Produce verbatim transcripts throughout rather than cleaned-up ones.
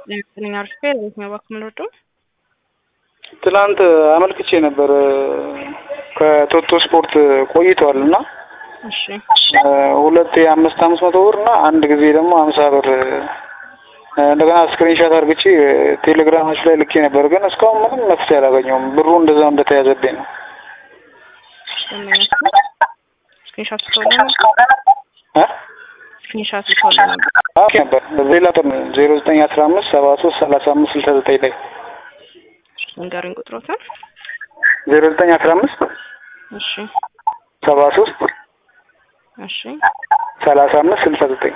ለኛ አርፈር ነው ባክምሎዶ ትላንት አመልክቼ ነበር ከቶቶ ስፖርት ቆይቷልና እሺ ሁለት የአምስት አምስት መቶ ብር እና አንድ ጊዜ ደግሞ ሃምሳ ብር እንደገና ስክሪንሾት አድርግቼ ቴሌግራማች ላይ ልኬ ነበር ግን እስካሁን ምንም መፍትሄ አላገኘሁም ብሩ እንደዛው እንደተያዘብኝ ነው ስክሪንሾት ተወለነ እ ስክሪንሾት ተወለነ ኦኬ ነበር ሌላ ጥም ዜሮ ዘጠኝ አስራ አምስት ሰባ ሶስት ሰላሳ አምስት ስልሳ ዘጠኝ ላይ ንገሩኝ ቁጥሮትን ዜሮ ዘጠኝ አስራ አምስት እሺ ሰባ ሶስት እሺ ሰላሳ አምስት ስልሳ ዘጠኝ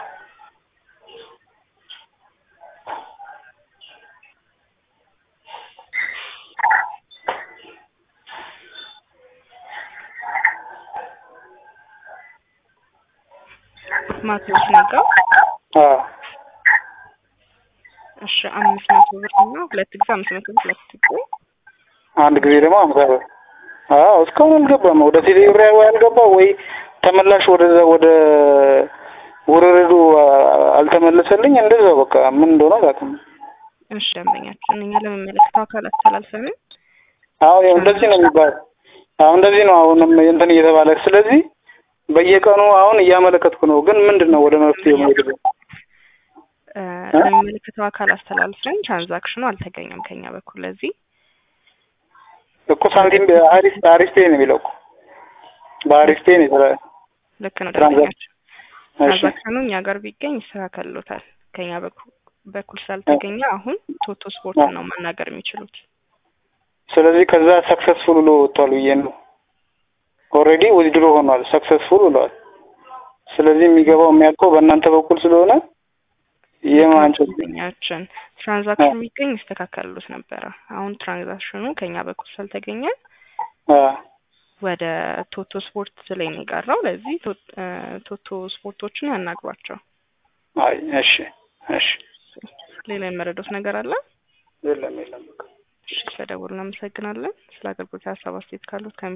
ማክሮስ ነገር አዎ እሺ አምስት መቶ ብር እና ሁለት ጊዜ አምስት መቶ ብር ሁለት ጊዜ አንድ ጊዜ ደግሞ ሃምሳ ብር አዎ እስካሁን አልገባም ወደ ቴሌብራው ያልገባ ወይ ተመላሽ ወደ ወደ ወረረዱ አልተመለሰልኝ እንደዛው በቃ ምን እንደሆነ አላውቅም እሺ ደንበኛችን እኛ ለመመለከት አካል አስተላልፈን አዎ እንደዚህ ነው የሚባለው አዎ እንደዚህ ነው አሁንም እንትን እየተባለ ስለዚህ በየቀኑ አሁን እያመለከትኩ ነው ግን ምንድነው ወደ መፍትሄው ማለት ነው ለመመለከት አካል አስተላልፈን ትራንዛክሽኑ አልተገኘም ከኛ በኩል ለዚህ እኮ ሳንቲም አሪፍ አሪፍ ፔ ነው የሚለው በአሪፍ ፔ ነው ይላል ልክ ነው ደንበኛችን ትራንዛክሽኑ እኛ ጋር ቢገኝ ይስተካከልሎታል ከኛ በኩል በኩል ስላልተገኘ አሁን ቶቶ ስፖርት ነው ማናገር የሚችሉት ስለዚህ ከዛ ሰክሰስፉል ብሎ ወጥቷል ይሄን ኦሬዲ ዊዝድሮ ሆኗል ሰክሰስፉል ብሏል ስለዚህ የሚገባው የሚያልቀው በእናንተ በኩል ስለሆነ የማንቸኛችን ትራንዛክሽኑ ቢገኝ ይስተካከልሎት ነበር አሁን ትራንዛክሽኑ ከኛ በኩል ስላልተገኘ አ ወደ ቶቶ ስፖርት ላይ ነው የቀረው ለዚህ ቶቶ ስፖርቶችን ያናግሯቸው አይ እሺ እሺ ሌላ የመረዳት ነገር አለ የለም የለም እሺ ስለደወሉ እናመሰግናለን ስለ አገልግሎት ሀሳብ አስተያየት ካሉት